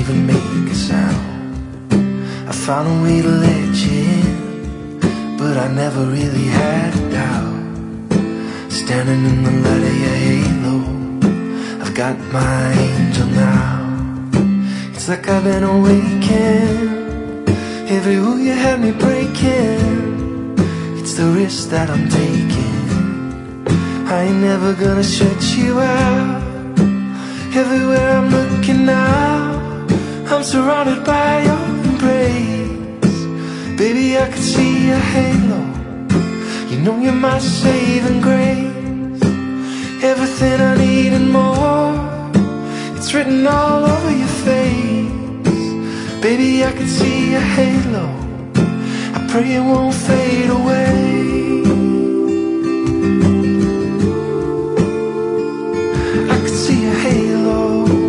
even make a sound. I found a way to let you in, but I never really had a doubt. Standing in the light of your halo, I've got my angel now. It's like I've been awakened. Every rule you had me breaking, it's the risk that I'm taking. I ain't never gonna shut you out. Everywhere I'm looking now, I'm surrounded by your embrace. Baby, I can see your halo. You know you're my saving grace. Everything I need and more, it's written all over your face. Baby, I can see your halo. I pray it won't fade away. I can see your halo.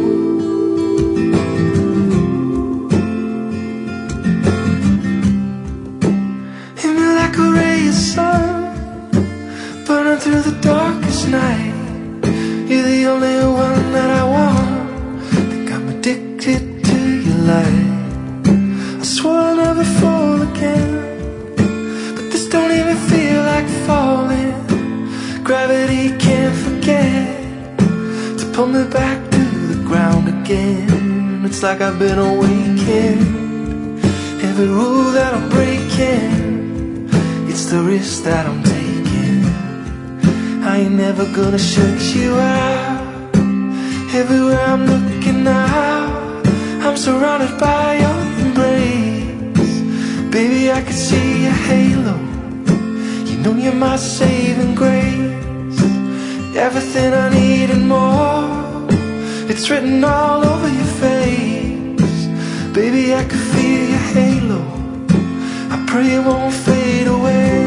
Hit me like a ray of sun, burning through the darkest night. You're the only one that I want. Think I'm addicted to your light. I swore I'll never fall again, but this don't even feel like falling. Gravity can't forget to pull me back to the ground again. It's like I've been awakened. Every rule that I'm breaking, it's the risk that I'm taking. I ain't never gonna shut you out. Everywhere I'm looking now, I'm surrounded by your embrace. Baby, I can see your halo. You know you're my saving grace. Everything I need and more, it's written all over your face. Baby, I can feel your halo. I pray it won't fade away.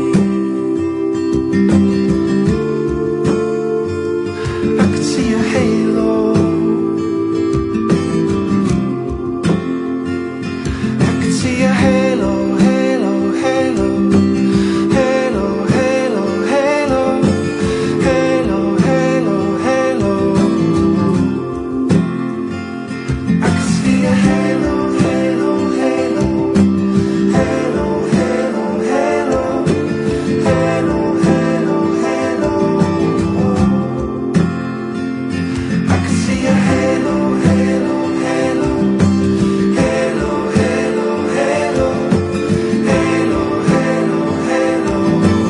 I can see your halo. I can see your halo, halo, halo, halo, halo, halo, halo, halo, halo. I can see your halo, halo, halo, halo, halo, halo, halo, halo, halo. I can see your halo, halo, halo, halo, halo, halo, halo, halo, halo.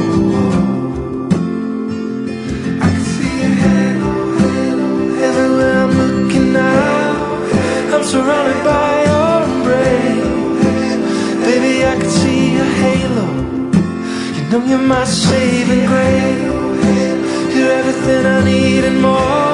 I can see your halo, halo. Everywhere I'm looking now, I'm surrounded by your embrace. Baby, I can see your halo. You know you're my saving grace. You're everything I need and more.